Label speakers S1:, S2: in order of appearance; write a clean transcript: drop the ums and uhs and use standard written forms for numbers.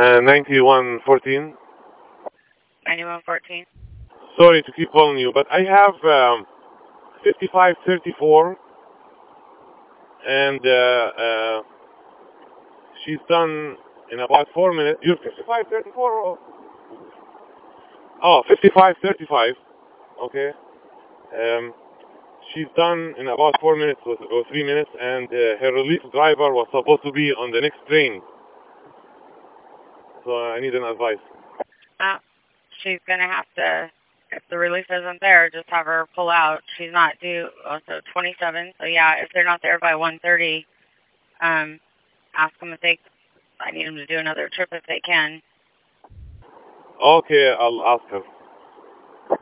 S1: 9114.
S2: 9114.
S1: Sorry to keep calling you, but I have 5534, and she's done in about 4 minutes. You're 5534? Oh, 5535. Okay. She's done in about 4 minutes or 3 minutes, and her relief driver was supposed to be on the next train. So I need an advice.
S2: She's going to have to, if the relief isn't there, just have her pull out. She's not due, so 27. So yeah, if they're not there by 1:30, ask them if I need them to do another trip if they can.
S1: Okay, I'll ask her.